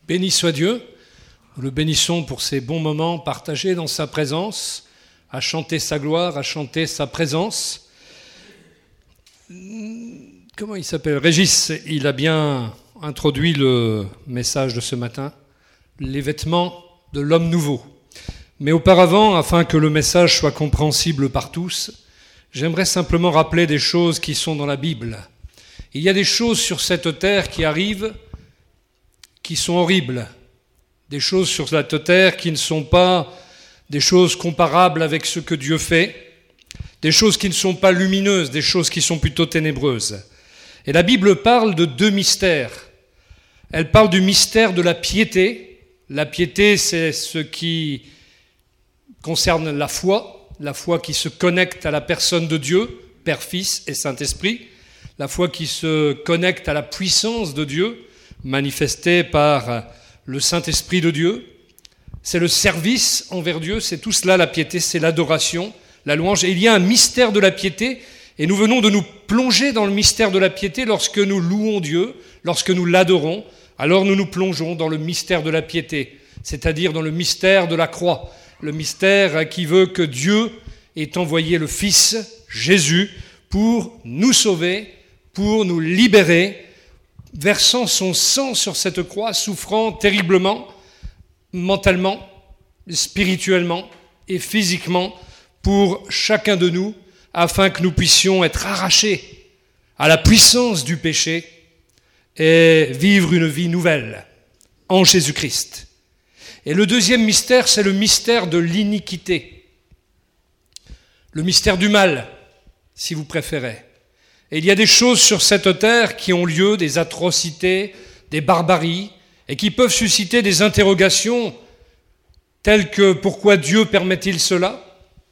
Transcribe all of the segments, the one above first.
Béni soit Dieu, nous le bénissons pour ces bons moments partagés dans sa présence, à chanter sa gloire, à chanter sa présence. Comment il s'appelle ? Régis, il a bien introduit le message de ce matin, les vêtements de l'homme nouveau. Mais auparavant, afin que le message soit compréhensible par tous, j'aimerais simplement rappeler des choses qui sont dans la Bible. Il y a des choses sur cette terre qui arrivent, qui sont horribles. Des choses sur cette terre qui ne sont pas des choses comparables avec ce que Dieu fait. Des choses qui ne sont pas lumineuses, des choses qui sont plutôt ténébreuses. Et la Bible parle de deux mystères. Elle parle du mystère de la piété. La piété, c'est ce qui concerne la foi qui se connecte à la personne de Dieu, Père, Fils et Saint-Esprit, la foi qui se connecte à la puissance de Dieu, manifestée par le Saint-Esprit de Dieu. C'est le service envers Dieu, c'est tout cela la piété, c'est l'adoration, la louange. Et il y a un mystère de la piété, et nous venons de nous plonger dans le mystère de la piété lorsque nous louons Dieu, lorsque nous l'adorons, alors nous nous plongeons dans le mystère de la piété, c'est-à-dire dans le mystère de la croix, le mystère qui veut que Dieu ait envoyé le Fils, Jésus, pour nous sauver, pour nous libérer, versant son sang sur cette croix, souffrant terriblement, mentalement, spirituellement et physiquement pour chacun de nous, afin que nous puissions être arrachés à la puissance du péché et vivre une vie nouvelle en Jésus-Christ. Et le deuxième mystère, c'est le mystère de l'iniquité, le mystère du mal, si vous préférez. Et il y a des choses sur cette terre qui ont lieu, des atrocités, des barbaries, et qui peuvent susciter des interrogations telles que pourquoi Dieu permet-il cela ?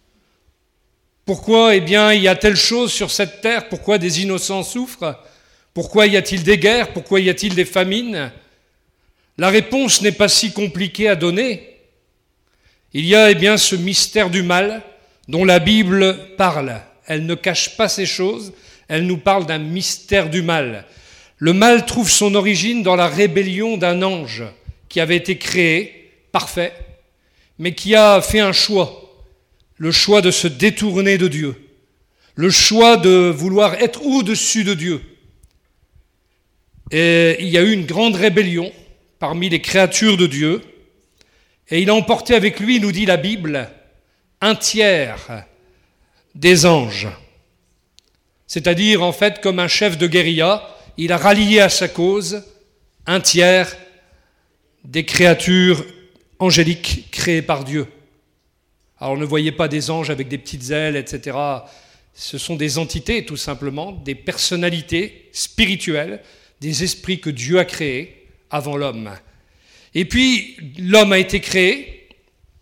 Pourquoi, il y a telle chose sur cette terre ? Pourquoi des innocents souffrent ? Pourquoi y a-t-il des guerres ? Pourquoi y a-t-il des famines ? La réponse n'est pas si compliquée à donner. Il y a ce mystère du mal dont la Bible parle. Elle ne cache pas ces choses. Elle nous parle d'un mystère du mal. Le mal trouve son origine dans la rébellion d'un ange qui avait été créé, parfait, mais qui a fait un choix, le choix de se détourner de Dieu, le choix de vouloir être au-dessus de Dieu. Et il y a eu une grande rébellion parmi les créatures de Dieu, et il a emporté avec lui, nous dit la Bible, un tiers des anges. C'est-à-dire, en fait, comme un chef de guérilla, il a rallié à sa cause un tiers des créatures angéliques créées par Dieu. Alors ne voyez pas des anges avec des petites ailes, etc. Ce sont des entités, tout simplement, des personnalités spirituelles, des esprits que Dieu a créés avant l'homme. Et puis, l'homme a été créé,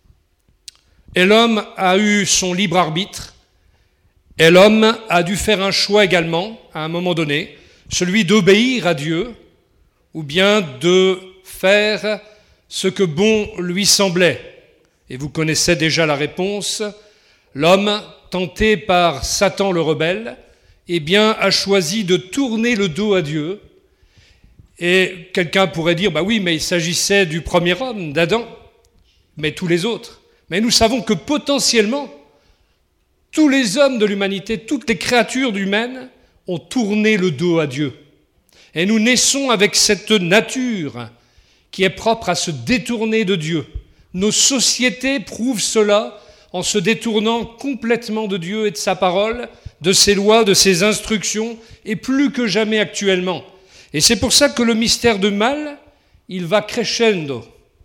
et l'homme a eu son libre arbitre, et l'homme a dû faire un choix également, à un moment donné, celui d'obéir à Dieu ou bien de faire ce que bon lui semblait. Et vous connaissez déjà la réponse. L'homme, tenté par Satan le rebelle, a choisi de tourner le dos à Dieu. Et quelqu'un pourrait dire, oui, mais il s'agissait du premier homme, d'Adam, mais tous les autres. Mais nous savons que potentiellement, tous les hommes de l'humanité, toutes les créatures humaines ont tourné le dos à Dieu. Et nous naissons avec cette nature qui est propre à se détourner de Dieu. Nos sociétés prouvent cela en se détournant complètement de Dieu et de sa parole, de ses lois, de ses instructions, et plus que jamais actuellement. Et c'est pour ça que le mystère du mal, il va crescendo.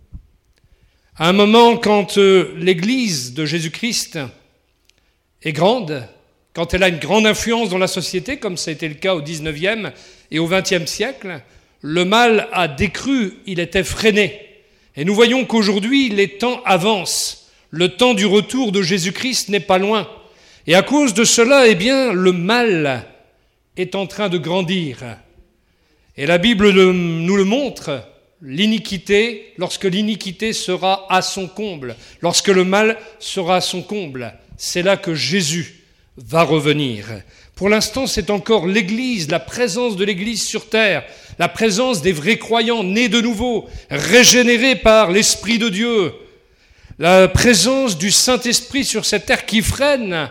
À un moment, quand l'Église de Jésus-Christ est grande, quand elle a une grande influence dans la société, comme ça a été le cas au XIXe et au XXe siècle, le mal a décru, il était freiné. Et nous voyons qu'aujourd'hui, les temps avancent. Le temps du retour de Jésus-Christ n'est pas loin. Et à cause de cela, le mal est en train de grandir. Et la Bible nous le montre, l'iniquité, lorsque l'iniquité sera à son comble, lorsque le mal sera à son comble, c'est là que Jésus va revenir Pour l'instant, c'est encore l'Église, la présence de l'Église sur terre, la présence des vrais croyants nés de nouveau, régénérés par l'Esprit de Dieu, la présence du Saint-Esprit sur cette terre qui freine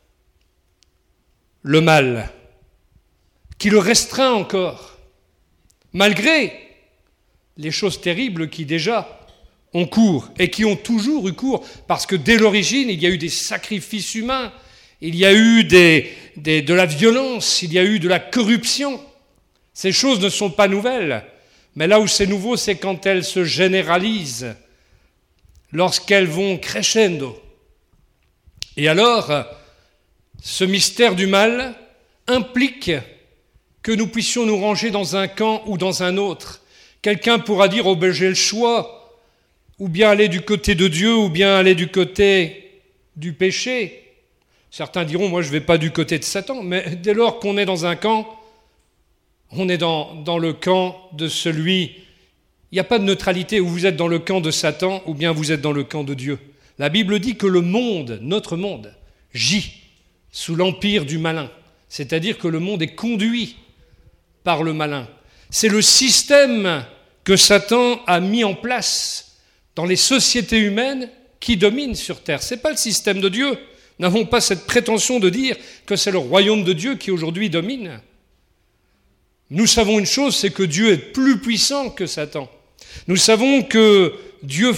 le mal, qui le restreint encore, malgré les choses terribles qui déjà ont cours et qui ont toujours eu cours, parce que dès l'origine, il y a eu des sacrifices humains, il y a eu de la violence, il y a eu de la corruption. Ces choses ne sont pas nouvelles, mais là où c'est nouveau, c'est quand elles se généralisent, lorsqu'elles vont crescendo. Et alors, ce mystère du mal implique que nous puissions nous ranger dans un camp ou dans un autre. Quelqu'un pourra dire « Oh ben j'ai le choix », ou bien aller du côté de Dieu, ou bien aller du côté du péché. Certains diront « Moi je ne vais pas du côté de Satan », mais dès lors qu'on est dans un camp, on est dans le camp de celui. Il n'y a pas de neutralité où vous êtes dans le camp de Satan ou bien vous êtes dans le camp de Dieu. La Bible dit que le monde, notre monde, gît sous l'empire du malin. C'est-à-dire que le monde est conduit par le malin. C'est le système que Satan a mis en place dans les sociétés humaines qui dominent sur terre. Ce n'est pas le système de Dieu. Nous n'avons pas cette prétention de dire que c'est le royaume de Dieu qui aujourd'hui domine. Nous savons une chose, c'est que Dieu est plus puissant que Satan. Nous savons que Dieu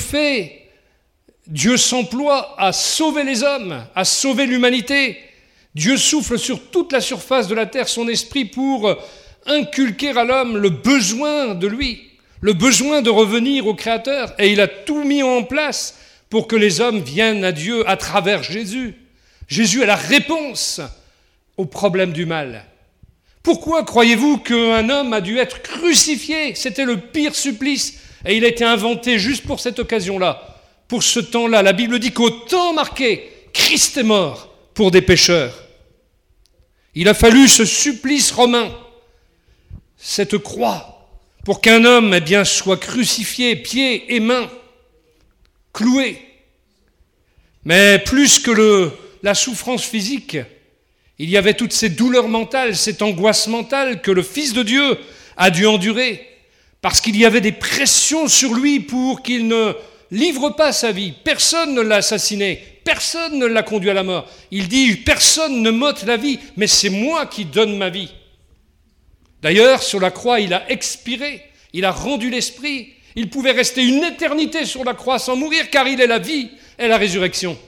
s'emploie à sauver les hommes, à sauver l'humanité. Dieu souffle sur toute la surface de la terre son esprit pour inculquer à l'homme le besoin de lui, le besoin de revenir au Créateur. Et il a tout mis en place pour que les hommes viennent à Dieu à travers Jésus. Jésus est la réponse au problème du mal. Pourquoi croyez-vous qu'un homme a dû être crucifié ? C'était le pire supplice. Et il a été inventé juste pour cette occasion-là, pour ce temps-là. La Bible dit qu'au temps marqué, Christ est mort pour des pécheurs. Il a fallu ce supplice romain, cette croix, pour qu'un homme soit crucifié, pieds et mains, cloué. Mais plus que la souffrance physique, il y avait toutes ces douleurs mentales, cette angoisse mentale que le Fils de Dieu a dû endurer, parce qu'il y avait des pressions sur lui pour qu'il ne livre pas sa vie. Personne ne l'a assassiné, personne ne l'a conduit à la mort. Il dit « Personne ne m'ôte la vie, mais c'est moi qui donne ma vie ». D'ailleurs, sur la croix, il a expiré, il a rendu l'esprit. Il pouvait rester une éternité sur la croix sans mourir, car il est la vie et la résurrection.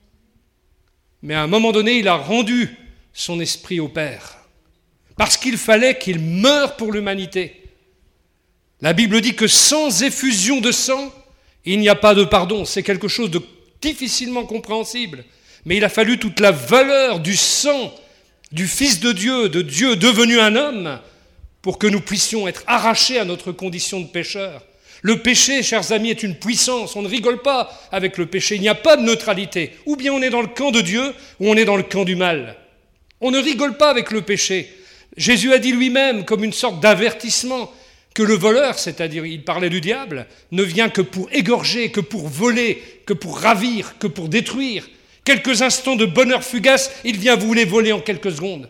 Mais à un moment donné, il a rendu son esprit au Père, parce qu'il fallait qu'il meure pour l'humanité. La Bible dit que sans effusion de sang, il n'y a pas de pardon. C'est quelque chose de difficilement compréhensible. Mais il a fallu toute la valeur du sang du Fils de Dieu devenu un homme, pour que nous puissions être arrachés à notre condition de pécheur. Le péché, chers amis, est une puissance. On ne rigole pas avec le péché. Il n'y a pas de neutralité. Ou bien on est dans le camp de Dieu, ou on est dans le camp du mal. On ne rigole pas avec le péché. Jésus a dit lui-même, comme une sorte d'avertissement, que le voleur, c'est-à-dire il parlait du diable, ne vient que pour égorger, que pour voler, que pour ravir, que pour détruire. Quelques instants de bonheur fugace, il vient vous les voler en quelques secondes.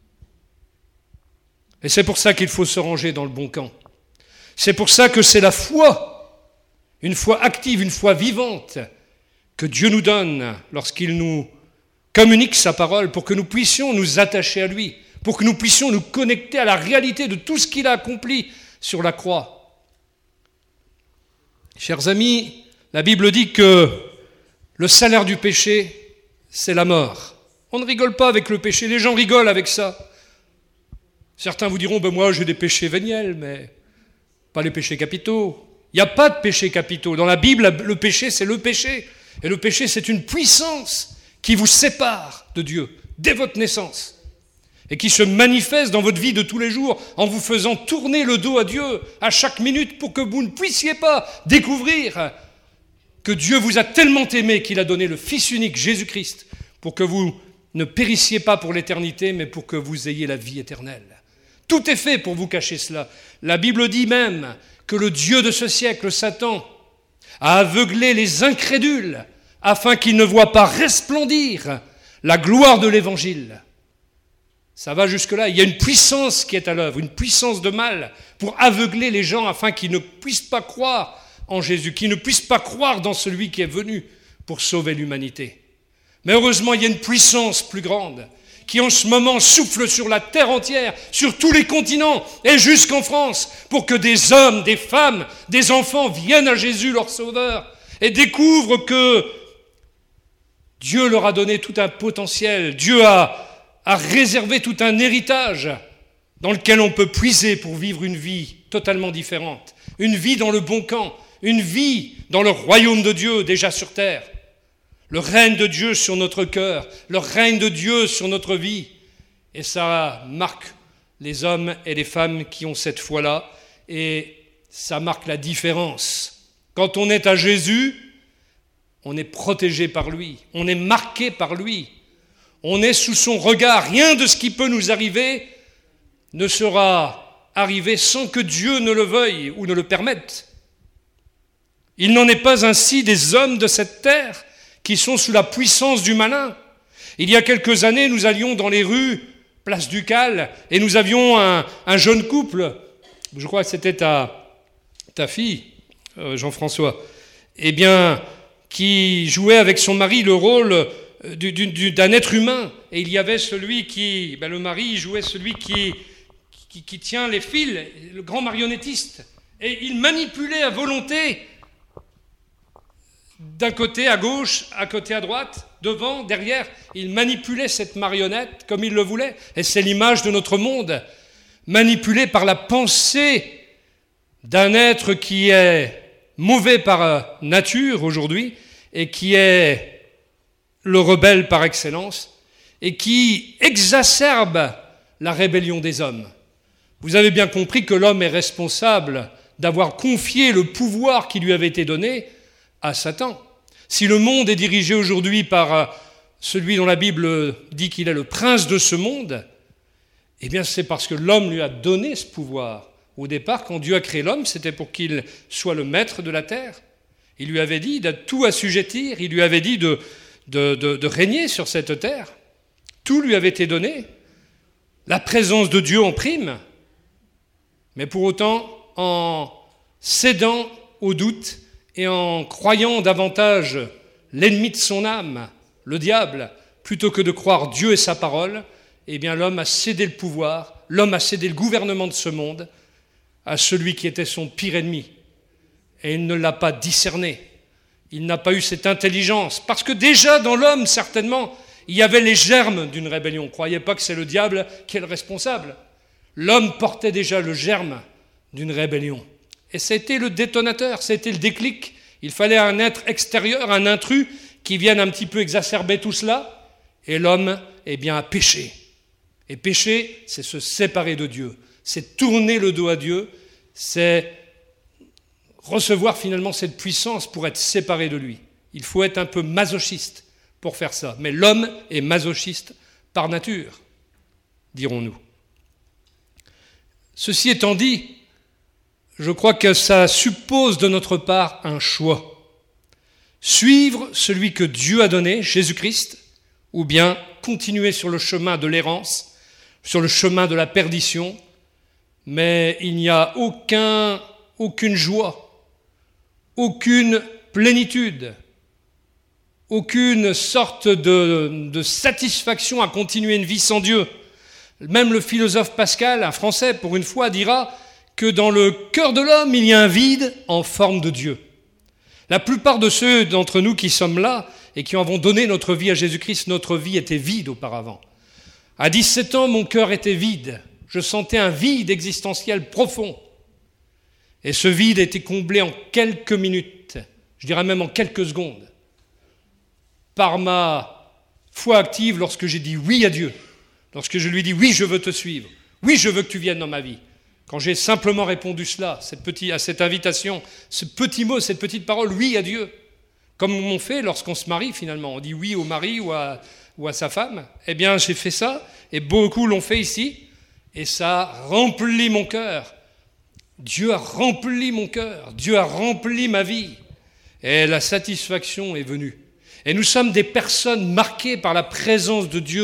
Et c'est pour ça qu'il faut se ranger dans le bon camp. C'est pour ça que c'est la foi, une foi active, une foi vivante, que Dieu nous donne lorsqu'il nous communique sa parole, pour que nous puissions nous attacher à lui, pour que nous puissions nous connecter à la réalité de tout ce qu'il a accompli sur la croix. Chers amis, la Bible dit que le salaire du péché, c'est la mort. On ne rigole pas avec le péché, les gens rigolent avec ça. Certains vous diront, moi j'ai des péchés véniels, mais pas les péchés capitaux. Il n'y a pas de péchés capitaux. Dans la Bible, le péché, c'est le péché. Et le péché, c'est une puissance qui vous sépare de Dieu dès votre naissance et qui se manifeste dans votre vie de tous les jours en vous faisant tourner le dos à Dieu à chaque minute pour que vous ne puissiez pas découvrir que Dieu vous a tellement aimé qu'il a donné le Fils unique, Jésus-Christ, pour que vous ne périssiez pas pour l'éternité, mais pour que vous ayez la vie éternelle. Tout est fait pour vous cacher cela. La Bible dit même que le Dieu de ce siècle, Satan, a aveuglé les incrédules afin qu'ils ne voient pas resplendir la gloire de l'Évangile. Ça va jusque-là. Il y a une puissance qui est à l'œuvre, une puissance de mal pour aveugler les gens afin qu'ils ne puissent pas croire en Jésus, qu'ils ne puissent pas croire dans celui qui est venu pour sauver l'humanité. Mais heureusement, il y a une puissance plus grande qui en ce moment souffle sur la terre entière, sur tous les continents et jusqu'en France, pour que des hommes, des femmes, des enfants viennent à Jésus, leur Sauveur, et découvrent que Dieu leur a donné tout un potentiel, Dieu a réservé tout un héritage dans lequel on peut puiser pour vivre une vie totalement différente, une vie dans le bon camp, une vie dans le royaume de Dieu déjà sur terre. Le règne de Dieu sur notre cœur, le règne de Dieu sur notre vie. Et ça marque les hommes et les femmes qui ont cette foi-là, et ça marque la différence. Quand on est à Jésus, on est protégé par lui, on est marqué par lui, on est sous son regard. Rien de ce qui peut nous arriver ne sera arrivé sans que Dieu ne le veuille ou ne le permette. Il n'en est pas ainsi des hommes de cette terre qui sont sous la puissance du malin. Il y a quelques années, nous allions dans les rues, place Ducal, et nous avions un jeune couple, je crois que c'était ta fille, Jean-François, qui jouait avec son mari le rôle d'un être humain. Et il y avait celui qui, le mari jouait celui qui tient les fils, le grand marionnettiste. Et il manipulait à volonté d'un côté à gauche, à côté à droite, devant, derrière. Il manipulait cette marionnette comme il le voulait. Et c'est l'image de notre monde, manipulé par la pensée d'un être qui est mauvais par nature aujourd'hui et qui est le rebelle par excellence et qui exacerbe la rébellion des hommes. Vous avez bien compris que l'homme est responsable d'avoir confié le pouvoir qui lui avait été donné à Satan. Si le monde est dirigé aujourd'hui par celui dont la Bible dit qu'il est le prince de ce monde, eh bien c'est parce que l'homme lui a donné ce pouvoir. Au départ, quand Dieu a créé l'homme, c'était pour qu'il soit le maître de la terre. Il lui avait dit de tout assujettir, il lui avait dit de régner sur cette terre. Tout lui avait été donné. La présence de Dieu en prime. Mais pour autant, en cédant au doute et en croyant davantage l'ennemi de son âme, le diable, plutôt que de croire Dieu et sa parole, eh bien l'homme a cédé le pouvoir, l'homme a cédé le gouvernement de ce monde à celui qui était son pire ennemi. Et il ne l'a pas discerné. Il n'a pas eu cette intelligence. Parce que déjà dans l'homme, certainement, il y avait les germes d'une rébellion. Ne croyez pas que c'est le diable qui est le responsable. L'homme portait déjà le germe d'une rébellion. Et c'était le détonateur, c'était le déclic. Il fallait un être extérieur, un intrus, qui vienne un petit peu exacerber tout cela. Et l'homme, a péché. Et pécher, c'est se séparer de Dieu. C'est tourner le dos à Dieu. C'est recevoir finalement cette puissance pour être séparé de lui. Il faut être un peu masochiste pour faire ça. Mais l'homme est masochiste par nature, dirons-nous. Ceci étant dit, je crois que ça suppose de notre part un choix. Suivre celui que Dieu a donné, Jésus-Christ, ou bien continuer sur le chemin de l'errance, sur le chemin de la perdition, mais il n'y a aucune joie, aucune plénitude, aucune sorte de satisfaction à continuer une vie sans Dieu. Même le philosophe Pascal, un Français, pour une fois, dira que dans le cœur de l'homme, il y a un vide en forme de Dieu. La plupart de ceux d'entre nous qui sommes là et qui avons donné notre vie à Jésus-Christ, notre vie était vide auparavant. À 17 ans, mon cœur était vide. Je sentais un vide existentiel profond. Et ce vide a été comblé en quelques minutes, je dirais même en quelques secondes, par ma foi active lorsque j'ai dit oui à Dieu, lorsque je lui ai dit oui, je veux te suivre, oui, je veux que tu viennes dans ma vie. Quand j'ai simplement répondu cela, à cette invitation, ce petit mot, cette petite parole, oui à Dieu, comme on fait lorsqu'on se marie finalement, on dit oui au mari ou à sa femme, eh bien j'ai fait ça, et beaucoup l'ont fait ici, et ça remplit mon cœur. Dieu a rempli mon cœur, Dieu a rempli ma vie, et la satisfaction est venue. Et nous sommes des personnes marquées par la présence de Dieu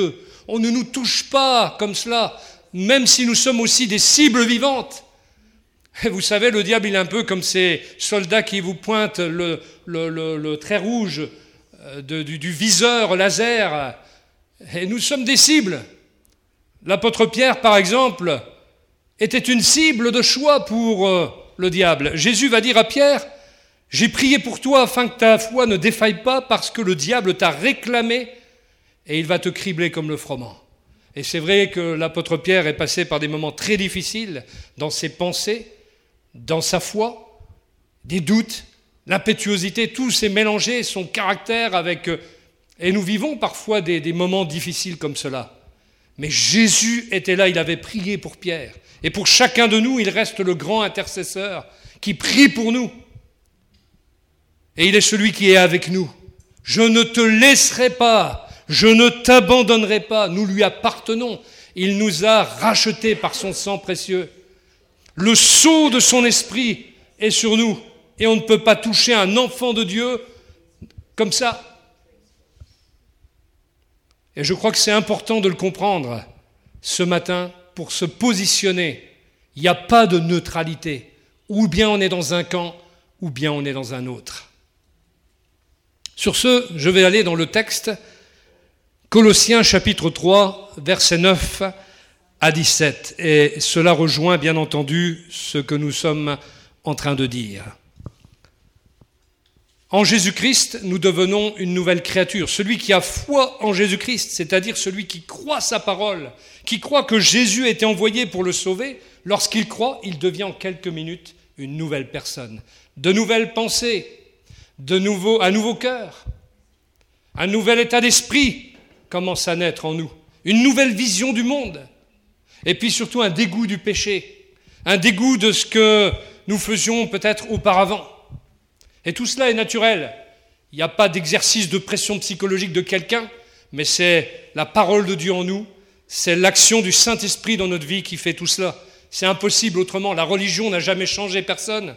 On ne nous touche pas comme cela, même si nous sommes aussi des cibles vivantes. Et vous savez, le diable, il est un peu comme ces soldats qui vous pointent le trait rouge du viseur laser. Et nous sommes des cibles. L'apôtre Pierre, par exemple, était une cible de choix pour le diable. Jésus va dire à Pierre, « J'ai prié pour toi afin que ta foi ne défaille pas parce que le diable t'a réclamé et il va te cribler comme le froment. » Et c'est vrai que l'apôtre Pierre est passé par des moments très difficiles dans ses pensées, dans sa foi, des doutes, l'impétuosité, tout s'est mélangé, son caractère avec... Et nous vivons parfois des moments difficiles comme cela. Mais Jésus était là, il avait prié pour Pierre. Et pour chacun de nous, il reste le grand intercesseur qui prie pour nous. Et il est celui qui est avec nous. Je ne te laisserai pas, je ne t'abandonnerai pas. Nous lui appartenons. Il nous a rachetés par son sang précieux. Le sceau de son esprit est sur nous. Et on ne peut pas toucher un enfant de Dieu comme ça. Et je crois que c'est important de le comprendre ce matin pour se positionner. Il n'y a pas de neutralité. Ou bien on est dans un camp, ou bien on est dans un autre. Sur ce, je vais aller dans le texte Colossiens chapitre 3, versets 9 à 17. Et cela rejoint bien entendu ce que nous sommes en train de dire. En Jésus-Christ, nous devenons une nouvelle créature. Celui qui a foi en Jésus-Christ, c'est-à-dire celui qui croit sa parole, qui croit que Jésus a été envoyé pour le sauver, lorsqu'il croit, il devient en quelques minutes une nouvelle personne. De nouvelles pensées, un nouveau cœur, un nouvel état d'esprit commence à naître en nous, une nouvelle vision du monde, et puis surtout un dégoût du péché, un dégoût de ce que nous faisions peut-être auparavant. Et tout cela est naturel. Il n'y a pas d'exercice de pression psychologique de quelqu'un, mais c'est la parole de Dieu en nous, c'est l'action du Saint-Esprit dans notre vie qui fait tout cela. C'est impossible autrement. La religion n'a jamais changé personne.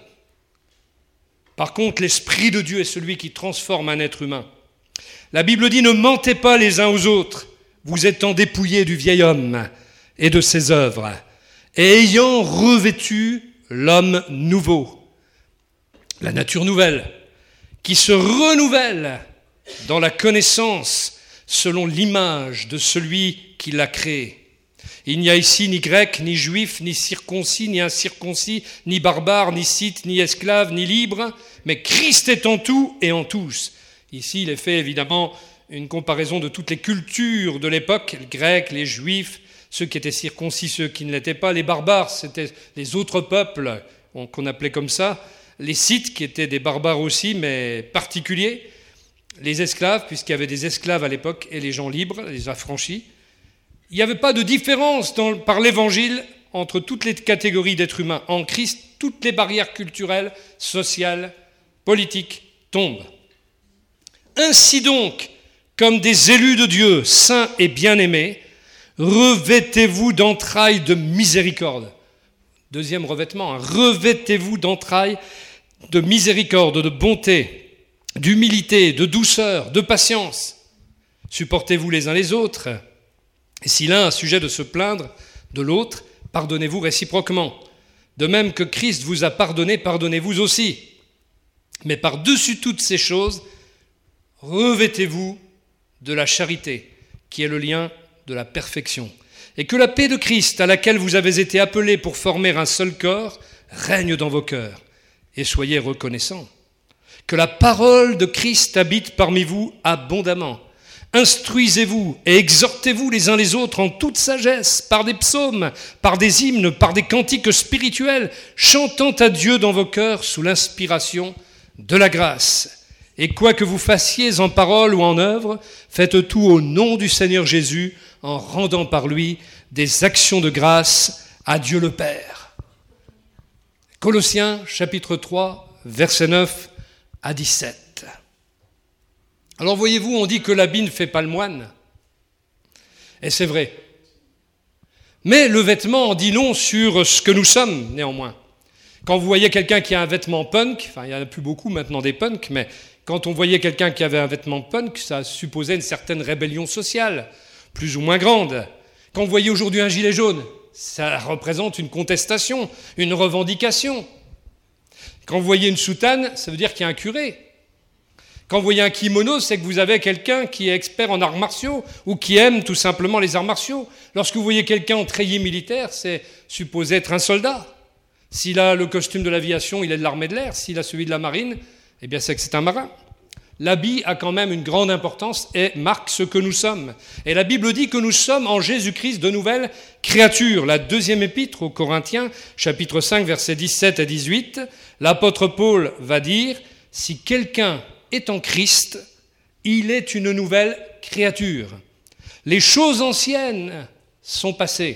Par contre, l'Esprit de Dieu est celui qui transforme un être humain. La Bible dit « Ne mentez pas les uns aux autres, vous étant dépouillés du vieil homme et de ses œuvres, et ayant revêtu l'homme nouveau. » La nature nouvelle, qui se renouvelle dans la connaissance selon l'image de celui qui l'a créé. Il n'y a ici ni grec, ni juif, ni circoncis, ni incirconcis, ni barbare, ni scythe, ni esclave, ni libre, mais Christ est en tout et en tous. Ici, il est fait évidemment une comparaison de toutes les cultures de l'époque, les Grecs, les Juifs, ceux qui étaient circoncis, ceux qui ne l'étaient pas, les barbares, c'était les autres peuples qu'on appelait comme ça, les Scythes, qui étaient des barbares aussi, mais particuliers, les esclaves, puisqu'il y avait des esclaves à l'époque, et les gens libres, les affranchis. Il n'y avait pas de différence par l'Évangile entre toutes les catégories d'êtres humains. En Christ, toutes les barrières culturelles, sociales, politiques tombent. Ainsi donc, comme des élus de Dieu, saints et bien-aimés, revêtez-vous d'entrailles de miséricorde. Deuxième revêtement, revêtez-vous d'entrailles de miséricorde, de bonté, d'humilité, de douceur, de patience. Supportez-vous les uns les autres. Et si l'un a sujet de se plaindre de l'autre, pardonnez-vous réciproquement. De même que Christ vous a pardonné, pardonnez-vous aussi. Mais par-dessus toutes ces choses, revêtez-vous de la charité, qui est le lien de la perfection. Et que la paix de Christ, à laquelle vous avez été appelés pour former un seul corps, règne dans vos cœurs. Et soyez reconnaissants. Que la parole de Christ habite parmi vous abondamment. Instruisez-vous et exhortez-vous les uns les autres en toute sagesse, par des psaumes, par des hymnes, par des cantiques spirituels, chantant à Dieu dans vos cœurs sous l'inspiration de la grâce. Et quoi que vous fassiez en parole ou en œuvre, faites tout au nom du Seigneur Jésus, en rendant par lui des actions de grâce à Dieu le Père. Colossiens chapitre 3, versets 9 à 17. Alors voyez-vous, on dit que l'habit ne fait pas le moine. Et c'est vrai. Mais le vêtement en dit long sur ce que nous sommes, néanmoins. Quand vous voyez quelqu'un qui a un vêtement punk, enfin il n'y en a plus beaucoup maintenant des punks, mais quand on voyait quelqu'un qui avait un vêtement punk, ça supposait une certaine rébellion sociale. plus ou moins grande. Quand vous voyez aujourd'hui un gilet jaune, ça représente une contestation, une revendication. Quand vous voyez une soutane, ça veut dire qu'il y a un curé. Quand vous voyez un kimono, c'est que vous avez quelqu'un qui est expert en arts martiaux ou qui aime tout simplement les arts martiaux. Lorsque vous voyez quelqu'un en treillis militaire, c'est supposé être un soldat. S'il a le costume de l'aviation, il est de l'armée de l'air. S'il a celui de la marine, eh bien c'est que c'est un marin. L'habit a quand même une grande importance et marque ce que nous sommes. Et la Bible dit que nous sommes en Jésus-Christ de nouvelles créatures. La deuxième épître aux Corinthiens, chapitre 5, versets 17 et 18, l'apôtre Paul va dire « Si quelqu'un est en Christ, il est une nouvelle créature. Les choses anciennes sont passées.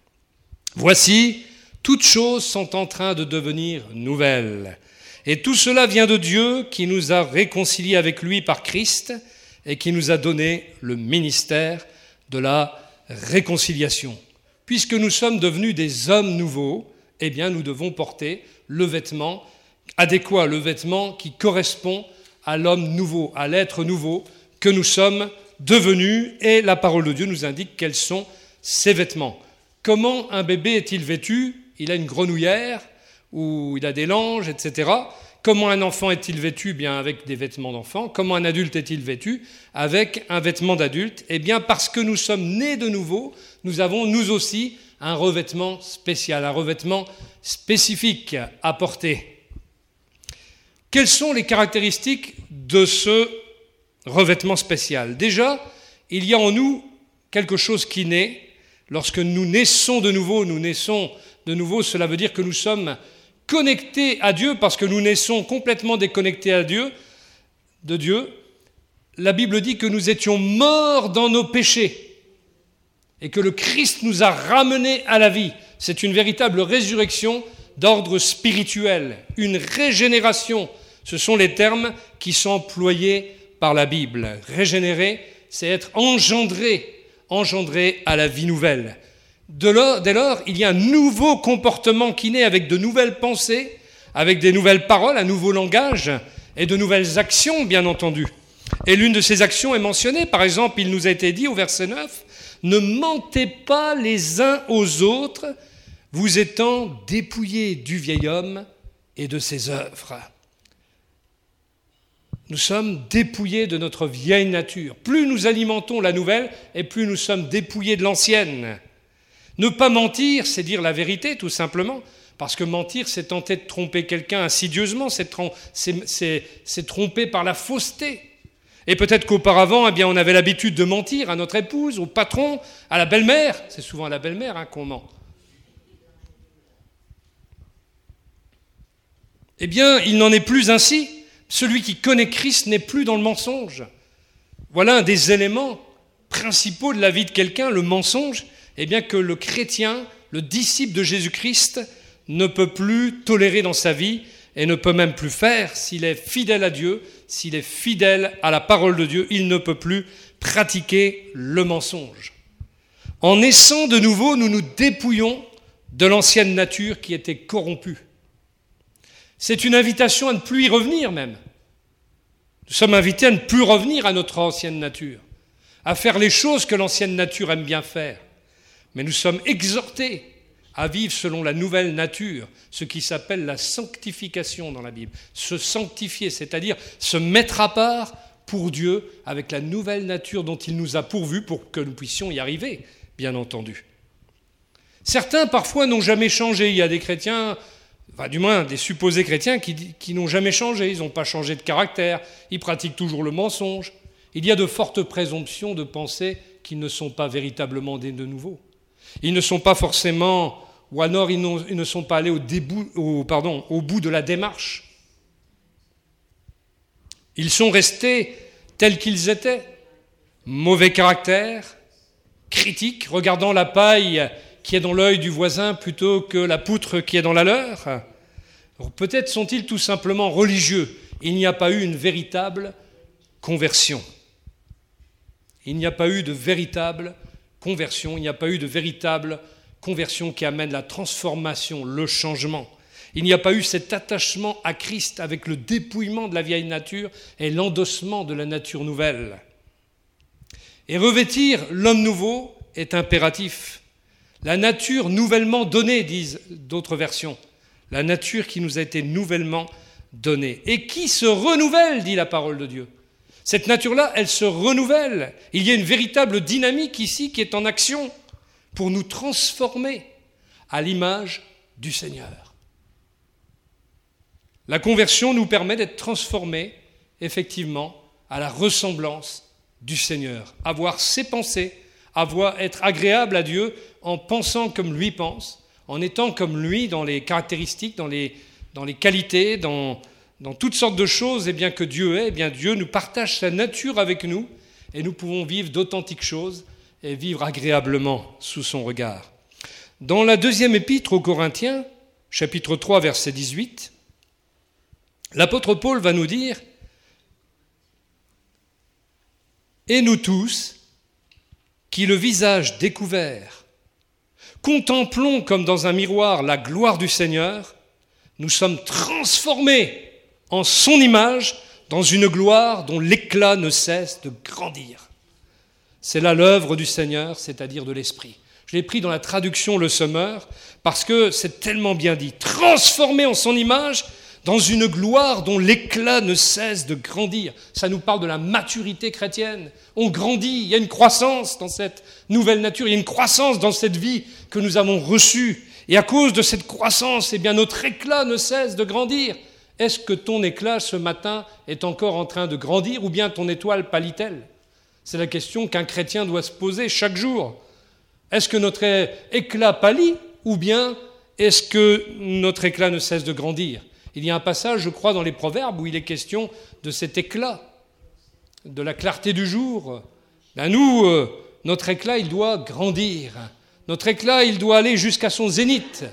Voici, toutes choses sont en train de devenir nouvelles. » Et tout cela vient de Dieu qui nous a réconciliés avec lui par Christ et qui nous a donné le ministère de la réconciliation. Puisque nous sommes devenus des hommes nouveaux, eh bien nous devons porter le vêtement adéquat, le vêtement qui correspond à l'homme nouveau, à l'être nouveau que nous sommes devenus. Et la parole de Dieu nous indique quels sont ces vêtements. Comment un bébé est-il vêtu ? Il a une grenouillère, où il a des langes, etc. Comment un enfant est-il vêtu ? Bien avec des vêtements d'enfant. Comment un adulte est-il vêtu ? Avec un vêtement d'adulte. Eh bien parce que nous sommes nés de nouveau, nous avons nous aussi un revêtement spécial, un revêtement spécifique à porter. Quelles sont les caractéristiques de ce revêtement spécial ? Déjà, il y a en nous quelque chose qui naît. Lorsque nous naissons de nouveau, cela veut dire que nous sommes connectés à Dieu, parce que nous naissons complètement déconnectés de Dieu. La Bible dit que nous étions morts dans nos péchés et que le Christ nous a ramenés à la vie. C'est une véritable résurrection d'ordre spirituel, une régénération. Ce sont les termes qui sont employés par la Bible. Régénérer, c'est être engendré à la vie nouvelle. Dès lors, il y a un nouveau comportement qui naît avec de nouvelles pensées, avec des nouvelles paroles, un nouveau langage et de nouvelles actions, bien entendu. Et l'une de ces actions est mentionnée. Par exemple, il nous a été dit au verset 9, « Ne mentez pas les uns aux autres, vous étant dépouillés du vieil homme et de ses œuvres. » Nous sommes dépouillés de notre vieille nature. Plus nous alimentons la nouvelle, et plus nous sommes dépouillés de l'ancienne. Ne pas mentir, c'est dire la vérité, tout simplement. Parce que mentir, c'est tenter de tromper quelqu'un insidieusement, c'est tromper par la fausseté. Et peut-être qu'auparavant, eh bien, on avait l'habitude de mentir à notre épouse, au patron, à la belle-mère. C'est souvent à la belle-mère qu'on ment. Eh bien, il n'en est plus ainsi. Celui qui connaît Christ n'est plus dans le mensonge. Voilà un des éléments principaux de la vie de quelqu'un, le mensonge. Eh bien que le chrétien, le disciple de Jésus-Christ, ne peut plus tolérer dans sa vie et ne peut même plus faire. S'il est fidèle à Dieu, s'il est fidèle à la parole de Dieu, il ne peut plus pratiquer le mensonge. En naissant de nouveau, nous nous dépouillons de l'ancienne nature qui était corrompue. C'est une invitation à ne plus y revenir même. Nous sommes invités à ne plus revenir à notre ancienne nature, à faire les choses que l'ancienne nature aime bien faire. Mais nous sommes exhortés à vivre selon la nouvelle nature, ce qui s'appelle la sanctification dans la Bible. Se sanctifier, c'est-à-dire se mettre à part pour Dieu avec la nouvelle nature dont il nous a pourvus pour que nous puissions y arriver, bien entendu. Certains, parfois, n'ont jamais changé. Il y a des chrétiens, enfin, du moins des supposés chrétiens, qui n'ont jamais changé. Ils n'ont pas changé de caractère. Ils pratiquent toujours le mensonge. Il y a de fortes présomptions de penser qu'ils ne sont pas véritablement nés de nouveau. Ils ne sont pas forcément, ou alors ils ne sont pas allés au bout de la démarche. Ils sont restés tels qu'ils étaient, mauvais caractère, critiques, regardant la paille qui est dans l'œil du voisin plutôt que la poutre qui est dans la leur. Alors, peut-être sont-ils tout simplement religieux. Il n'y a pas eu une véritable conversion. Il n'y a pas eu de véritable conversion, il n'y a pas eu de véritable conversion qui amène la transformation, le changement. Il n'y a pas eu cet attachement à Christ avec le dépouillement de la vieille nature et l'endossement de la nature nouvelle. Et revêtir l'homme nouveau est impératif. La nature nouvellement donnée, disent d'autres versions. La nature qui nous a été nouvellement donnée. Et qui se renouvelle, dit la parole de Dieu. Cette nature-là, elle se renouvelle. Il y a une véritable dynamique ici qui est en action pour nous transformer à l'image du Seigneur. La conversion nous permet d'être transformés, effectivement, à la ressemblance du Seigneur. Avoir ses pensées, être agréable à Dieu en pensant comme lui pense, en étant comme lui dans les caractéristiques, dans les qualités, dans toutes sortes de choses que Dieu est. Dieu nous partage sa nature avec nous et nous pouvons vivre d'authentiques choses et vivre agréablement sous son regard. Dans la deuxième épître aux Corinthiens, chapitre 3, verset 18, l'apôtre Paul va nous dire « Et nous tous, qui le visage découvert, contemplons comme dans un miroir la gloire du Seigneur, nous sommes transformés en son image dans une gloire dont l'éclat ne cesse de grandir. » C'est là l'œuvre du Seigneur, c'est-à-dire de l'Esprit. Je l'ai pris dans la traduction Le Semeur parce que c'est tellement bien dit. Transformé en son image dans une gloire dont l'éclat ne cesse de grandir. Ça nous parle de la maturité chrétienne. On grandit, il y a une croissance dans cette nouvelle nature, il y a une croissance dans cette vie que nous avons reçue. Et à cause de cette croissance, notre éclat ne cesse de grandir. Est-ce que ton éclat ce matin est encore en train de grandir ou bien ton étoile pâlit-elle ? C'est la question qu'un chrétien doit se poser chaque jour. Est-ce que notre éclat pâlit ou bien est-ce que notre éclat ne cesse de grandir ? Il y a un passage, je crois, dans les Proverbes où il est question de cet éclat, de la clarté du jour. Nous, notre éclat, il doit grandir. Notre éclat, il doit aller jusqu'à son zénith,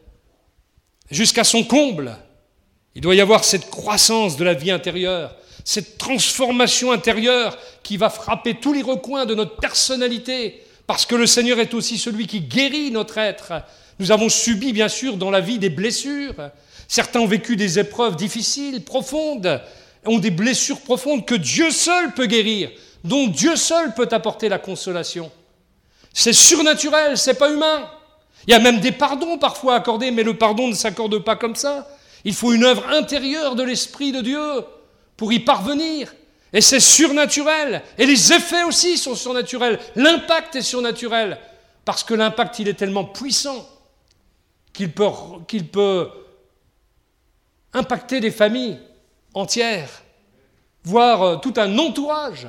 jusqu'à son comble. Il doit y avoir cette croissance de la vie intérieure, cette transformation intérieure qui va frapper tous les recoins de notre personnalité, parce que le Seigneur est aussi celui qui guérit notre être. Nous avons subi, bien sûr, dans la vie des blessures. Certains ont vécu des épreuves difficiles, profondes, ont des blessures profondes que Dieu seul peut guérir, dont Dieu seul peut apporter la consolation. C'est surnaturel, c'est pas humain. Il y a même des pardons parfois accordés, mais le pardon ne s'accorde pas comme ça. Il faut une œuvre intérieure de l'Esprit de Dieu pour y parvenir. Et c'est surnaturel. Et les effets aussi sont surnaturels. L'impact est surnaturel. Parce que l'impact, il est tellement puissant qu'il peut impacter des familles entières, voire tout un entourage.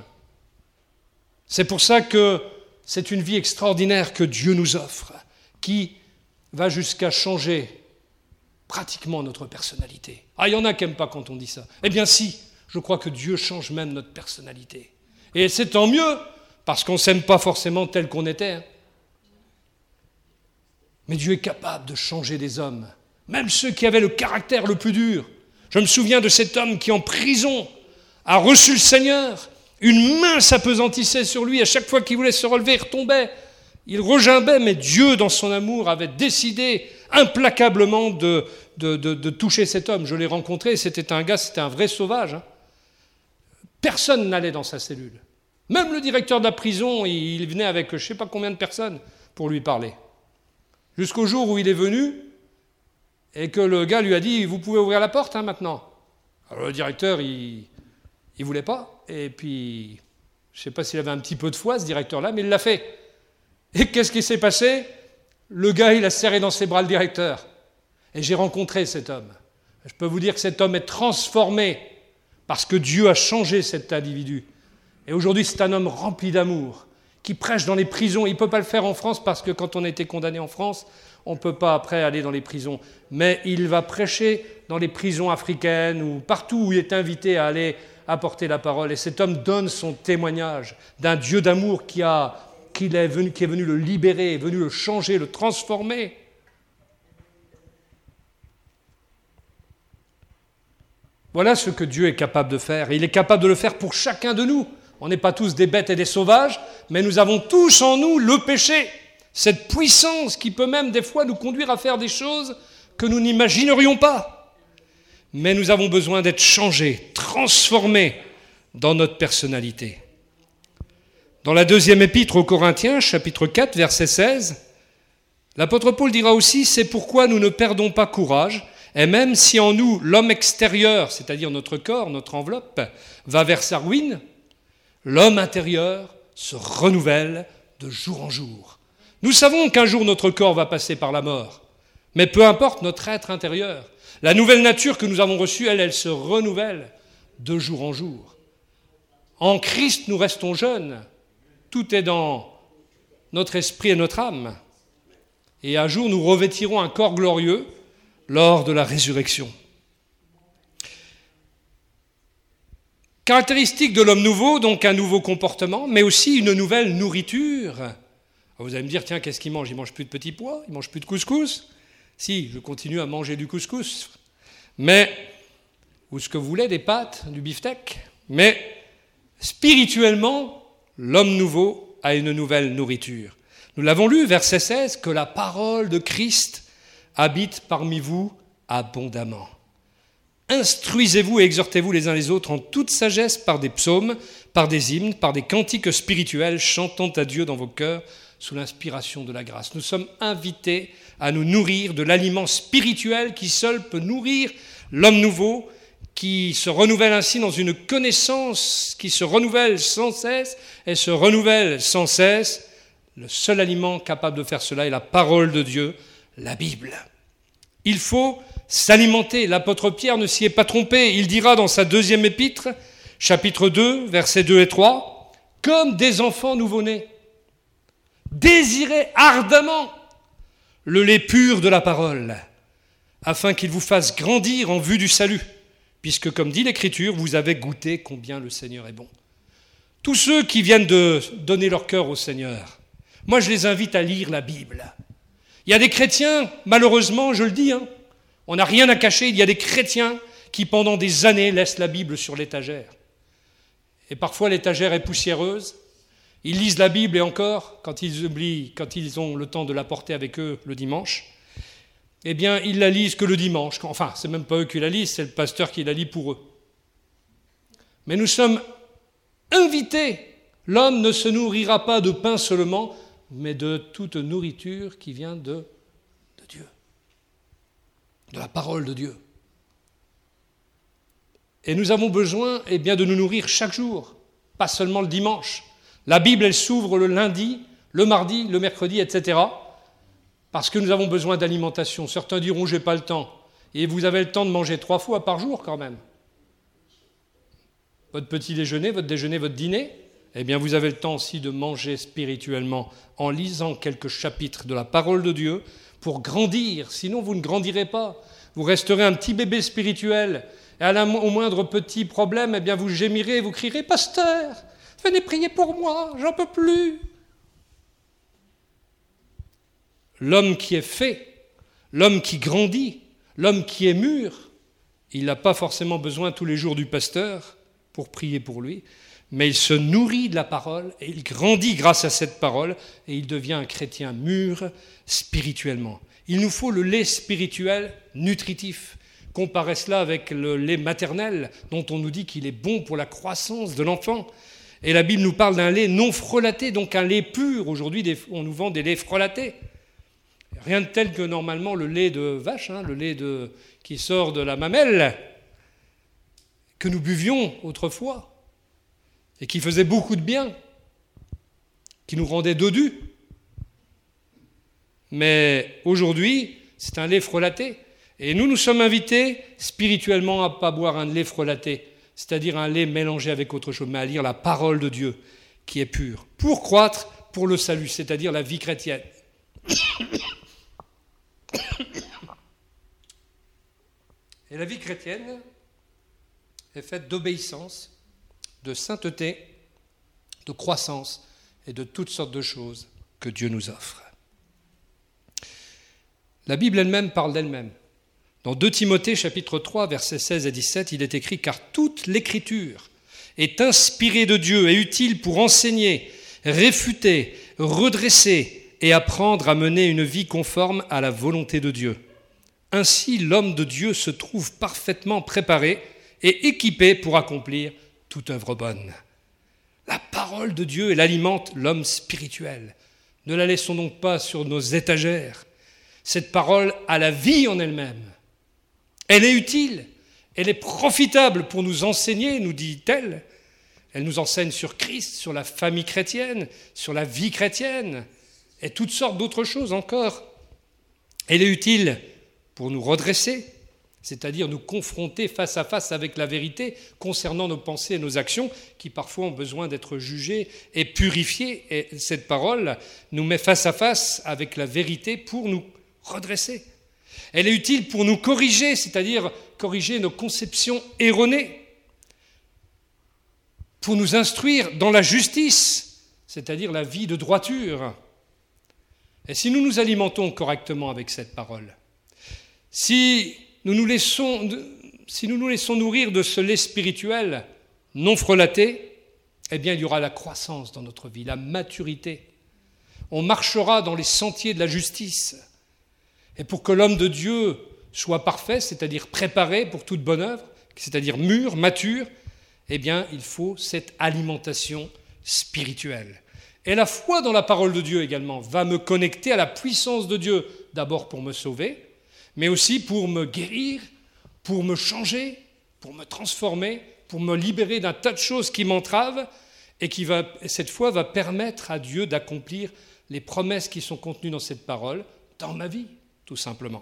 C'est pour ça que c'est une vie extraordinaire que Dieu nous offre, qui va jusqu'à changer pratiquement notre personnalité. Ah, il y en a qui n'aiment pas quand on dit ça. Eh bien si, je crois que Dieu change même notre personnalité. Et c'est tant mieux, parce qu'on ne s'aime pas forcément tel qu'on était. Mais Dieu est capable de changer des hommes, même ceux qui avaient le caractère le plus dur. Je me souviens de cet homme qui, en prison, a reçu le Seigneur. Une main s'appesantissait sur lui. À chaque fois qu'il voulait se relever, il retombait. Il regimbait, mais Dieu, dans son amour, avait décidé implacablement de toucher cet homme. Je l'ai rencontré, c'était un vrai sauvage. Personne n'allait dans sa cellule. Même le directeur de la prison, il venait avec je ne sais pas combien de personnes pour lui parler. Jusqu'au jour où il est venu et que le gars lui a dit « Vous pouvez ouvrir la porte maintenant ». Alors le directeur, il ne voulait pas. Et puis, je ne sais pas s'il avait un petit peu de foi, ce directeur-là, mais il l'a fait. Et qu'est-ce qui s'est passé ? Le gars, il a serré dans ses bras le directeur. Et j'ai rencontré cet homme. Je peux vous dire que cet homme est transformé parce que Dieu a changé cet individu. Et aujourd'hui, c'est un homme rempli d'amour, qui prêche dans les prisons. Il ne peut pas le faire en France parce que quand on a été condamné en France, on ne peut pas après aller dans les prisons. Mais il va prêcher dans les prisons africaines ou partout où il est invité à aller apporter la parole. Et cet homme donne son témoignage d'un Dieu d'amour qui est venu le libérer, est venu le changer, le transformer. Voilà ce que Dieu est capable de faire. Et il est capable de le faire pour chacun de nous. On n'est pas tous des bêtes et des sauvages, mais nous avons tous en nous le péché. Cette puissance qui peut même des fois nous conduire à faire des choses que nous n'imaginerions pas. Mais nous avons besoin d'être changés, transformés dans notre personnalité. Dans la deuxième épître aux Corinthiens, chapitre 4, verset 16, l'apôtre Paul dira aussi « C'est pourquoi nous ne perdons pas courage, et même si en nous l'homme extérieur, c'est-à-dire notre corps, notre enveloppe, va vers sa ruine, l'homme intérieur se renouvelle de jour en jour. Nous savons qu'un jour notre corps va passer par la mort, mais peu importe notre être intérieur. La nouvelle nature que nous avons reçue, elle se renouvelle de jour en jour. En Christ, nous restons jeunes. Tout est dans notre esprit et notre âme. Et un jour, nous revêtirons un corps glorieux lors de la résurrection. Caractéristique de l'homme nouveau, donc un nouveau comportement, mais aussi une nouvelle nourriture. Vous allez me dire, tiens, qu'est-ce qu'il mange ? Il ne mange plus de petits pois ? Il ne mange plus de couscous ? Si, je continue à manger du couscous, mais, ou ce que vous voulez, des pâtes, du beefsteak, mais spirituellement, l'homme nouveau a une nouvelle nourriture. Nous l'avons lu, verset 16, que la parole de Christ habite parmi vous abondamment. Instruisez-vous et exhortez-vous les uns les autres en toute sagesse par des psaumes, par des hymnes, par des cantiques spirituels, chantant à Dieu dans vos cœurs sous l'inspiration de la grâce. Nous sommes invités à nous nourrir de l'aliment spirituel qui seul peut nourrir l'homme nouveau, qui se renouvelle ainsi dans une connaissance qui se renouvelle sans cesse et se renouvelle sans cesse. Le seul aliment capable de faire cela est la parole de Dieu, la Bible. Il faut s'alimenter. L'apôtre Pierre ne s'y est pas trompé. Il dira dans sa deuxième épître, chapitre 2, versets 2 et 3, « Comme des enfants nouveau-nés, désirez ardemment le lait pur de la parole, afin qu'il vous fasse grandir en vue du salut, puisque, comme dit l'Écriture, vous avez goûté combien le Seigneur est bon. » Tous ceux qui viennent de donner leur cœur au Seigneur, moi je les invite à lire la Bible. Il y a des chrétiens, malheureusement, je le dis, on n'a rien à cacher, il y a des chrétiens qui pendant des années laissent la Bible sur l'étagère. Et parfois l'étagère est poussiéreuse, ils lisent la Bible et encore, quand ils ont le temps de la porter avec eux le dimanche, eh bien ils la lisent que le dimanche. Enfin, c'est même pas eux qui la lisent, c'est le pasteur qui la lit pour eux. Mais nous sommes invités, l'homme ne se nourrira pas de pain seulement, mais de toute nourriture qui vient de Dieu, de la parole de Dieu. Et nous avons besoin de nous nourrir chaque jour, pas seulement le dimanche. La Bible, elle s'ouvre le lundi, le mardi, le mercredi, etc. Parce que nous avons besoin d'alimentation. Certains diront, j'ai pas le temps. Et vous avez le temps de manger 3 fois par jour quand même. Votre petit déjeuner, votre dîner, eh bien vous avez le temps aussi de manger spirituellement en lisant quelques chapitres de la parole de Dieu pour grandir. Sinon, vous ne grandirez pas. Vous resterez un petit bébé spirituel. Et au moindre petit problème, eh bien vous gémirez, vous crierez « Pasteur, venez prier pour moi, j'en peux plus !» L'homme qui est fait, l'homme qui grandit, l'homme qui est mûr, il n'a pas forcément besoin tous les jours du pasteur pour prier pour lui, mais il se nourrit de la parole et il grandit grâce à cette parole et il devient un chrétien mûr spirituellement. Il nous faut le lait spirituel nutritif. Comparez cela avec le lait maternel dont on nous dit qu'il est bon pour la croissance de l'enfant. Et la Bible nous parle d'un lait non frelaté, donc un lait pur. Aujourd'hui, on nous vend des laits frelatés. Rien de tel que normalement le lait de vache, le lait qui sort de la mamelle, que nous buvions autrefois, et qui faisait beaucoup de bien, qui nous rendait dodus. Mais aujourd'hui, c'est un lait frelaté. Et nous sommes invités spirituellement à ne pas boire un lait frelaté, c'est-à-dire un lait mélangé avec autre chose, mais à lire la parole de Dieu qui est pure, pour croître pour le salut, c'est-à-dire la vie chrétienne. Et la vie chrétienne est faite d'obéissance, de sainteté, de croissance et de toutes sortes de choses que Dieu nous offre. La Bible elle-même parle d'elle-même. Dans 2 Timothée, chapitre 3, versets 16 et 17, il est écrit « Car toute l'Écriture est inspirée de Dieu et utile pour enseigner, réfuter, redresser et apprendre à mener une vie conforme à la volonté de Dieu. Ainsi, l'homme de Dieu se trouve parfaitement préparé et équipé pour accomplir toute œuvre bonne. » La parole parole de Dieu, elle alimente l'homme spirituel. Ne la laissons donc pas sur nos étagères. Cette parole a la vie en elle-même. Elle est utile, elle est profitable pour nous enseigner, nous dit-elle. Elle nous enseigne sur Christ, sur la famille chrétienne, sur la vie chrétienne et toutes sortes d'autres choses encore. Elle est utile pour nous redresser, c'est-à-dire nous confronter face à face avec la vérité concernant nos pensées et nos actions qui parfois ont besoin d'être jugées et purifiées. Et cette parole nous met face à face avec la vérité pour nous redresser. Elle est utile pour nous corriger, c'est-à-dire corriger nos conceptions erronées, pour nous instruire dans la justice, c'est-à-dire la vie de droiture. Et si nous nous alimentons correctement avec cette parole, si nous nous laissons nourrir de ce lait spirituel non frelaté, eh bien il y aura la croissance dans notre vie, la maturité. On marchera dans les sentiers de la justice. Et pour que l'homme de Dieu soit parfait, c'est-à-dire préparé pour toute bonne œuvre, c'est-à-dire mûr, mature, eh bien, il faut cette alimentation spirituelle. Et la foi dans la parole de Dieu également va me connecter à la puissance de Dieu, d'abord pour me sauver, mais aussi pour me guérir, pour me changer, pour me transformer, pour me libérer d'un tas de choses qui m'entravent et qui, cette foi, va permettre à Dieu d'accomplir les promesses qui sont contenues dans cette parole dans ma vie, tout simplement.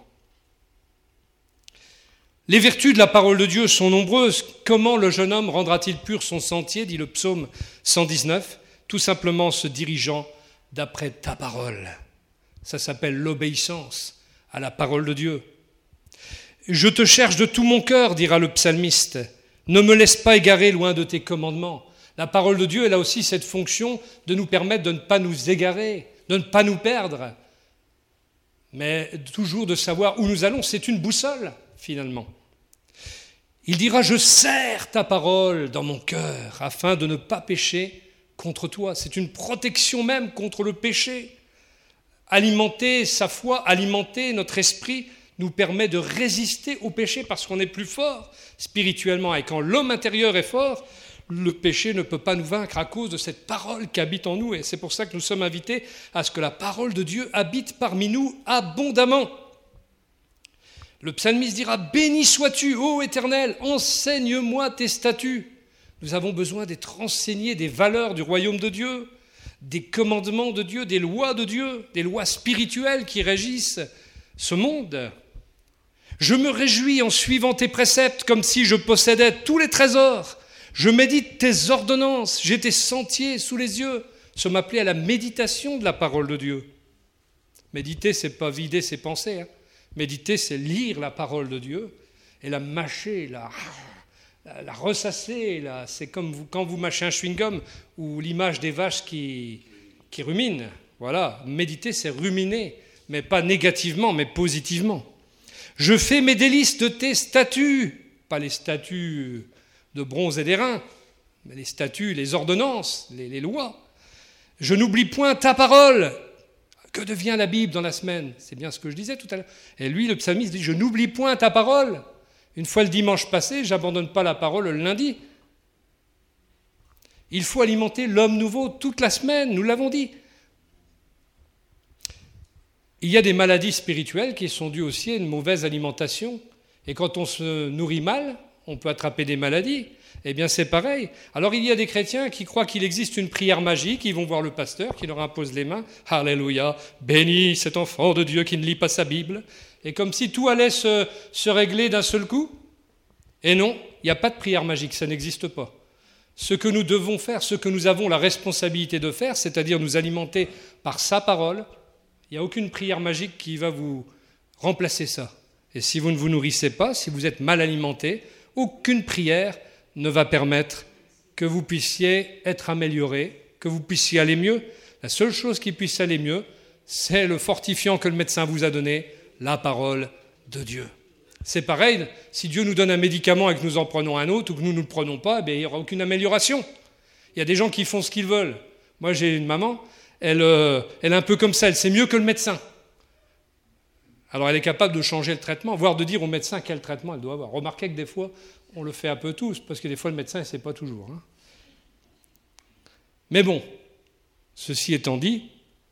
Les vertus de la parole de Dieu sont nombreuses. Comment le jeune homme rendra-t-il pur son sentier, dit le psaume 119, tout simplement en se dirigeant d'après ta parole. Ça s'appelle l'obéissance à la parole de Dieu. Je te cherche de tout mon cœur, dira le psalmiste. Ne me laisse pas égarer loin de tes commandements. La parole de Dieu, elle a aussi cette fonction de nous permettre de ne pas nous égarer, de ne pas nous perdre, mais toujours de savoir où nous allons. C'est une boussole, finalement. Il dira, je serre ta parole dans mon cœur afin de ne pas pécher contre toi. C'est une protection même contre le péché. Alimenter sa foi, alimenter notre esprit nous permet de résister au péché parce qu'on est plus fort spirituellement. Et quand l'homme intérieur est fort, le péché ne peut pas nous vaincre à cause de cette parole qui habite en nous. Et c'est pour ça que nous sommes invités à ce que la parole de Dieu habite parmi nous abondamment. Le psalmiste dira « Béni sois-tu, ô Éternel, enseigne-moi tes statuts ». Nous avons besoin d'être enseignés des valeurs du royaume de Dieu, des commandements de Dieu, des lois de Dieu, des lois spirituelles qui régissent ce monde. Je me réjouis en suivant tes préceptes comme si je possédais tous les trésors. Je médite tes ordonnances, j'ai tes sentiers sous les yeux. Se m'appeler à la méditation de la parole de Dieu. Méditer, c'est pas vider ses pensées. Méditer, c'est lire la parole de Dieu et la mâcher, la ressasser. C'est comme quand vous mâchez un chewing-gum ou l'image des vaches qui ruminent. Voilà, méditer, c'est ruminer, mais pas négativement, mais positivement. Je fais mes délices de tes statuts, pas les statuts de bronze et d'airain, mais les statuts, les ordonnances, les lois. Je n'oublie point ta parole. Que devient la Bible dans la semaine? C'est bien ce que je disais tout à l'heure. Et lui, le psalmiste, dit, je n'oublie point ta parole. Une fois le dimanche passé, j'abandonne pas la parole le lundi. Il faut alimenter l'homme nouveau toute la semaine, nous l'avons dit. Il y a des maladies spirituelles qui sont dues aussi à une mauvaise alimentation. Et quand on se nourrit mal, on peut attraper des maladies. Eh bien, c'est pareil. Alors, il y a des chrétiens qui croient qu'il existe une prière magique. Ils vont voir le pasteur qui leur impose les mains. Alléluia, bénis cet enfant de Dieu qui ne lit pas sa Bible. Et comme si tout allait se régler d'un seul coup. Et non, il n'y a pas de prière magique, ça n'existe pas. Ce que nous devons faire, ce que nous avons la responsabilité de faire, c'est-à-dire nous alimenter par sa parole, il n'y a aucune prière magique qui va vous remplacer ça. Et si vous ne vous nourrissez pas, si vous êtes mal alimenté, aucune prière ne va permettre que vous puissiez être amélioré, que vous puissiez aller mieux. La seule chose qui puisse aller mieux, c'est le fortifiant que le médecin vous a donné, la parole de Dieu. C'est pareil, si Dieu nous donne un médicament et que nous en prenons un autre ou que nous ne le prenons pas, il n'y aura aucune amélioration. Il y a des gens qui font ce qu'ils veulent. Moi, j'ai une maman, elle est un peu comme ça, elle sait mieux que le médecin. Alors elle est capable de changer le traitement, voire de dire au médecin quel traitement elle doit avoir. Remarquez que des fois, on le fait un peu tous, parce que des fois le médecin ne sait pas toujours. Mais bon, ceci étant dit,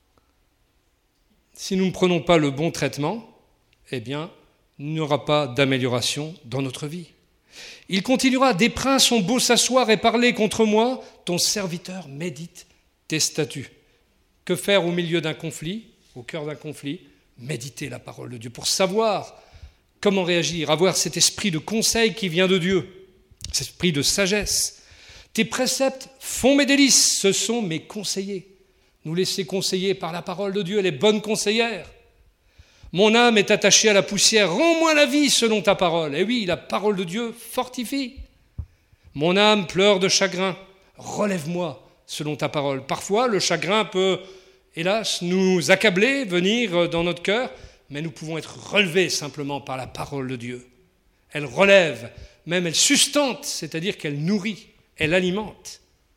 si nous ne prenons pas le bon traitement, eh bien, il n'y aura pas d'amélioration dans notre vie. Il continuera, « Des princes ont beau s'asseoir et parler contre moi, ton serviteur médite tes statuts. » Que faire au milieu d'un conflit, au cœur d'un conflit? Méditer la parole de Dieu pour savoir comment réagir, avoir cet esprit de conseil qui vient de Dieu, cet esprit de sagesse. Tes préceptes font mes délices, ce sont mes conseillers. Nous laisser conseiller par la parole de Dieu, elle est bonne conseillère. Mon âme est attachée à la poussière, rends-moi la vie selon ta parole. Et oui, la parole de Dieu fortifie. Mon âme pleure de chagrin, relève-moi selon ta parole. Parfois, le chagrin peut, hélas, nous accabler, venir dans notre cœur, mais nous pouvons être relevés simplement par la parole de Dieu. Elle relève, même elle sustente, c'est-à-dire qu'elle nourrit, elle alimente.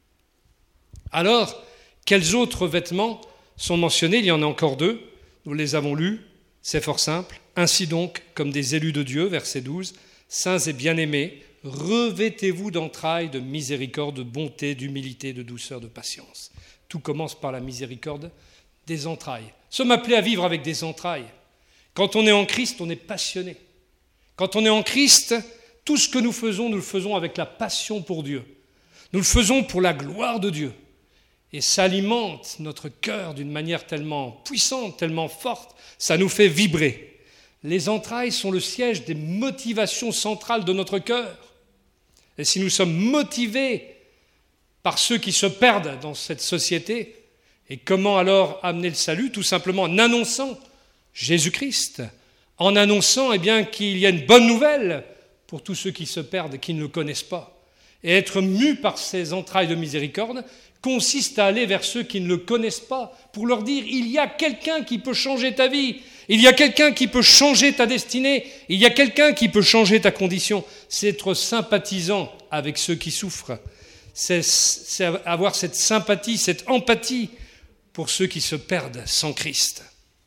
Alors, quels autres vêtements sont mentionnés? Il y en a encore 2, nous les avons lus, c'est fort simple. Ainsi donc, comme des élus de Dieu, verset 12, saints et bien-aimés, revêtez-vous d'entrailles de miséricorde, de bonté, d'humilité, de douceur, de patience. Tout commence par la miséricorde des entrailles. Sommes appelés à vivre avec des entrailles. Quand on est en Christ, on est passionné. Quand on est en Christ, tout ce que nous le faisons avec la passion pour Dieu. Nous le faisons pour la gloire de Dieu. Et ça alimente notre cœur d'une manière tellement puissante, tellement forte, ça nous fait vibrer. Les entrailles sont le siège des motivations centrales de notre cœur. Et si nous sommes motivés par ceux qui se perdent dans cette société, et comment alors amener le salut? Tout simplement en annonçant Jésus-Christ, en annonçant qu'il y a une bonne nouvelle pour tous ceux qui se perdent et qui ne le connaissent pas. Et être mu par ces entrailles de miséricorde consiste à aller vers ceux qui ne le connaissent pas pour leur dire, il y a quelqu'un qui peut changer ta vie, il y a quelqu'un qui peut changer ta destinée, il y a quelqu'un qui peut changer ta condition. C'est être sympathisant avec ceux qui souffrent, c'est avoir cette sympathie, cette empathie pour ceux qui se perdent sans Christ.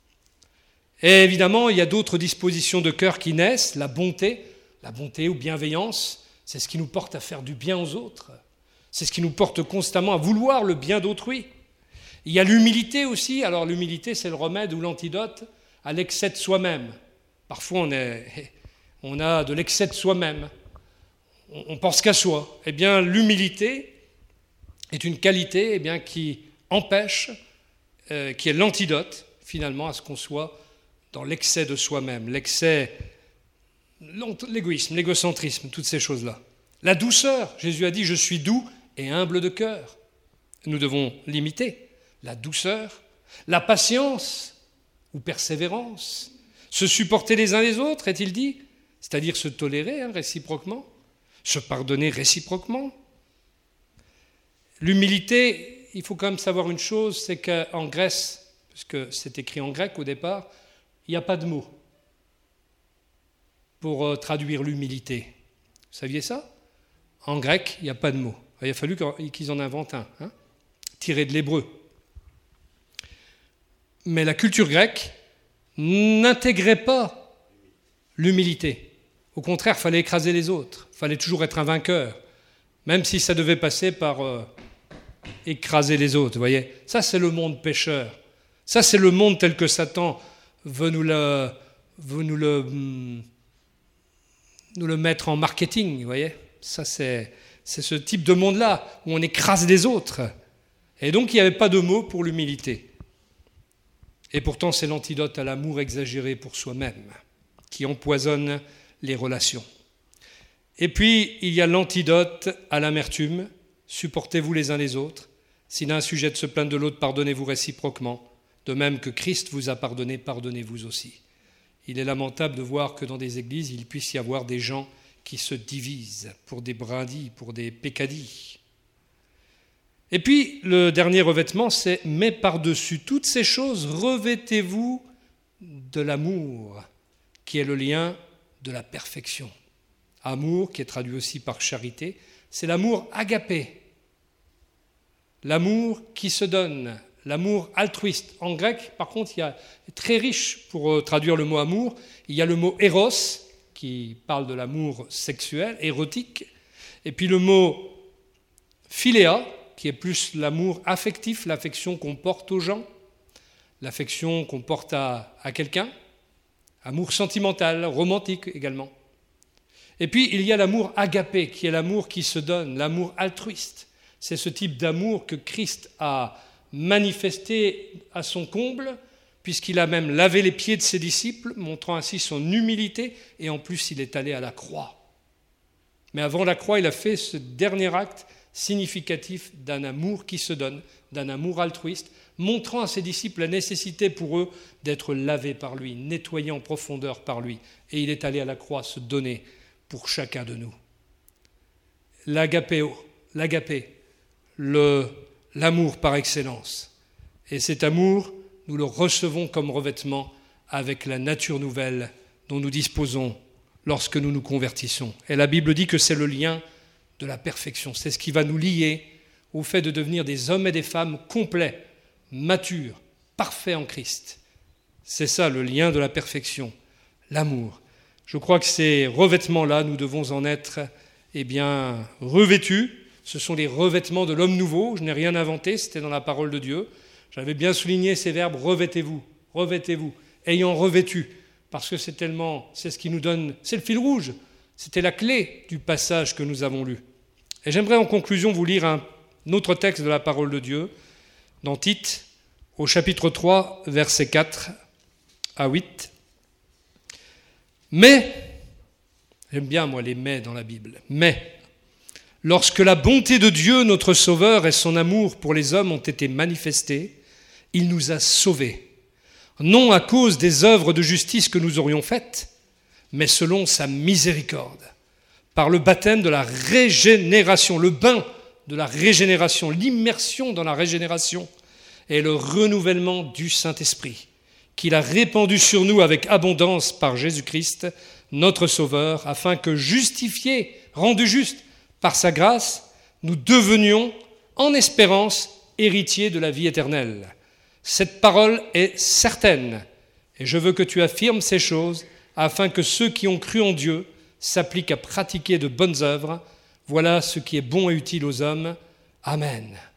Et évidemment, il y a d'autres dispositions de cœur qui naissent, la bonté ou bienveillance, c'est ce qui nous porte à faire du bien aux autres. C'est ce qui nous porte constamment à vouloir le bien d'autrui. Il y a l'humilité aussi. Alors l'humilité, c'est le remède ou l'antidote à l'excès de soi-même. Parfois, on a de l'excès de soi-même. On pense qu'à soi. Eh bien, l'humilité est une qualité qui empêche, qui est l'antidote, finalement, à ce qu'on soit dans l'excès de soi-même, l'égoïsme, l'égocentrisme, toutes ces choses-là. La douceur, Jésus a dit « Je suis doux et humble de cœur ». Nous devons l'imiter. La douceur, la patience ou persévérance, se supporter les uns les autres, est-il dit? C'est-à-dire se tolérer réciproquement, se pardonner réciproquement. L'humilité, il faut quand même savoir une chose, c'est qu'en Grèce, puisque c'est écrit en grec au départ, il n'y a pas de mot pour traduire l'humilité. Vous saviez ça? En grec, il n'y a pas de mot. Il a fallu qu'ils en inventent un, tiré de l'hébreu. Mais la culture grecque n'intégrait pas l'humilité. Au contraire, il fallait écraser les autres. Il fallait toujours être un vainqueur, même si ça devait passer par écraser les autres. Vous voyez, ça, c'est le monde pécheur. Ça, c'est le monde tel que Satan veut nous le mettre en marketing, vous voyez. Ça, c'est ce type de monde-là, où on écrase les autres. Et donc, il n'y avait pas de mot pour l'humilité. Et pourtant, c'est l'antidote à l'amour exagéré pour soi-même, qui empoisonne les relations. Et puis, il y a l'antidote à l'amertume. Supportez-vous les uns les autres. S'il a un sujet de se plaindre de l'autre, pardonnez-vous réciproquement. De même que Christ vous a pardonné, pardonnez-vous aussi. Il est lamentable de voir que dans des églises, il puisse y avoir des gens qui se divisent pour des brindilles, pour des peccadilles. Et puis, le dernier revêtement, c'est « Mais par-dessus toutes ces choses, revêtez-vous de l'amour, qui est le lien de la perfection. » Amour, qui est traduit aussi par charité, c'est l'amour agapé, l'amour qui se donne, l'amour altruiste. En grec, par contre, il y a très riche pour traduire le mot amour. Il y a le mot éros, qui parle de l'amour sexuel, érotique, et puis le mot philéa, qui est plus l'amour affectif, l'affection qu'on porte aux gens, l'affection qu'on porte à quelqu'un, amour sentimental, romantique également. Et puis il y a l'amour agapé, qui est l'amour qui se donne, l'amour altruiste. C'est ce type d'amour que Christ a manifesté à son comble, puisqu'il a même lavé les pieds de ses disciples, montrant ainsi son humilité, et en plus il est allé à la croix. Mais avant la croix, il a fait ce dernier acte significatif d'un amour qui se donne, d'un amour altruiste, montrant à ses disciples la nécessité pour eux d'être lavés par lui, nettoyés en profondeur par lui. Et il est allé à la croix se donner pour chacun de nous. L'agapé, l'amour par excellence. Et cet amour, nous le recevons comme revêtement avec la nature nouvelle dont nous disposons lorsque nous nous convertissons. Et la Bible dit que c'est le lien de la perfection. C'est ce qui va nous lier au fait de devenir des hommes et des femmes complets, matures, parfaits en Christ. C'est ça le lien de la perfection, l'amour. Je crois que ces revêtements-là, nous devons en être revêtus. Ce sont les revêtements de l'homme nouveau. Je n'ai rien inventé, c'était dans la parole de Dieu. J'avais bien souligné ces verbes, revêtez-vous, ayant revêtu. Parce que c'est ce qui nous donne, c'est le fil rouge, c'était la clé du passage que nous avons lu. Et j'aimerais en conclusion vous lire un autre texte de la parole de Dieu, dans Tite, au chapitre 3, versets 4 à 8. Mais, j'aime bien moi les mais dans la Bible, mais, lorsque la bonté de Dieu, notre Sauveur, et son amour pour les hommes ont été manifestés, il nous a sauvés. Non à cause des œuvres de justice que nous aurions faites, mais selon sa miséricorde, par le baptême de la régénération, le bain de la régénération, l'immersion dans la régénération et le renouvellement du Saint-Esprit, qu'il a répandu sur nous avec abondance par Jésus-Christ, notre Sauveur, afin que, justifiés, rendus justes par sa grâce, nous devenions, en espérance, héritiers de la vie éternelle. Cette parole est certaine, et je veux que tu affirmes ces choses, afin que ceux qui ont cru en Dieu s'appliquent à pratiquer de bonnes œuvres. Voilà ce qui est bon et utile aux hommes. Amen.